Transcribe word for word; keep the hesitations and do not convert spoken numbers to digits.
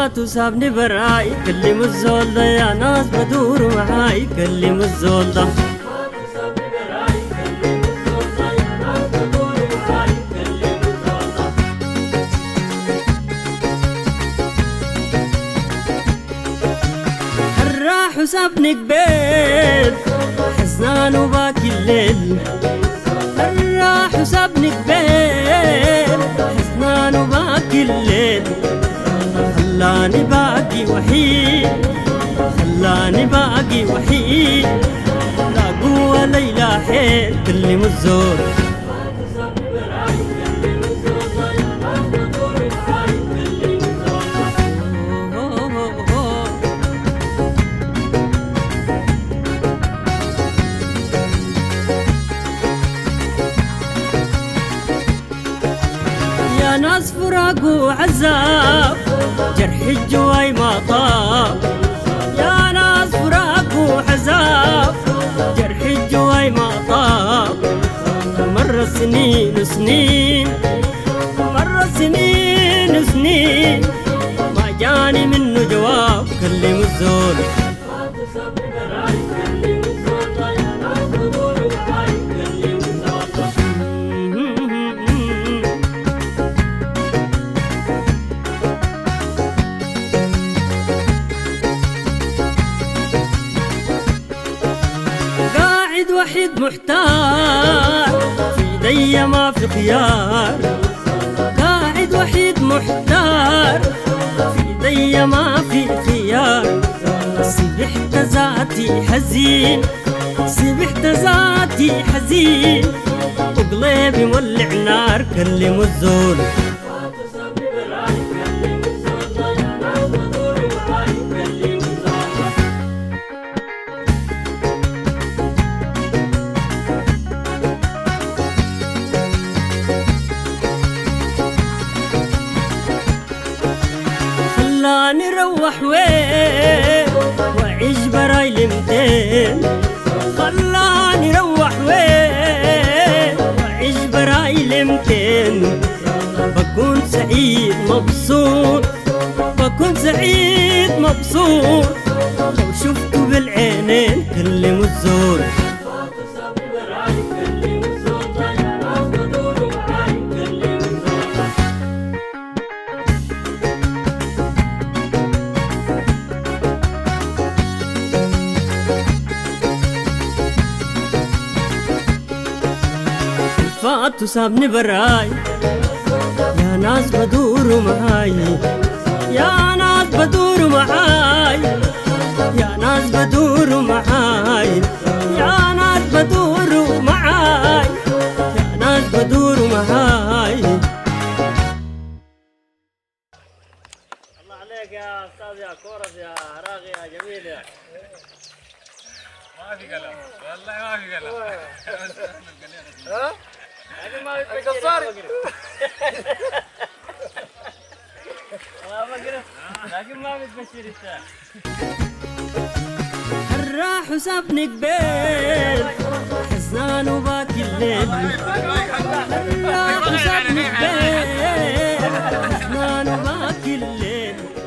فات وسابني براي، كلموا الزول ده يا ناس بدور معاي، كلموا الزول ده. راح وسابني قبيل حزنان وباكي الليل، راح وسابني قبيل حزنان وباكي الليل، خلاني باقي وحيد، خلاني باقي وحيد، لا قوة ليلى حيل، كلموا الزول. يا ناس فراق وعذاب جرح الجواي ما طاب، يا ناس فراق وعذاب جرح الجواي ما طاب، مر سنين وسنين، مر سنين وسنين، ما جاني منه جواب، كلموا الزول. وحيد محتار في ايديا ما في خيار، قاعد وحيد محتار في ايديا ما في خيار، سبحت ذاتي حزين، سبحت ذاتي حزين، وقلبي مولع نار، كلموا الزول. خلاني روح وين وعيش براي لمتين، خلاني روح وين وعيش براي لمتين، بكون سعيد مبسوط، بكون سعيد مبسوط، لو شفته بالعينين، كلموا الزول. فات وسابني براي، يا ناس بدوروا معاي، يا ناس بدوروا معاي، يا ناس بدوروا معاي، يا ناس بدوروا معاي، يا ناس بدوروا معاي. الله عليك يا استاذ يا كورس يا راغي يا جميل يا. ما في كلام والله، ما في كلام. ها؟ لكن ما بتبشر لكن ما بتبشر الساعة. راح وسابني قبيل حزنان وباكي الليل، راح وسابني قبيل حزنان وباكي الليل.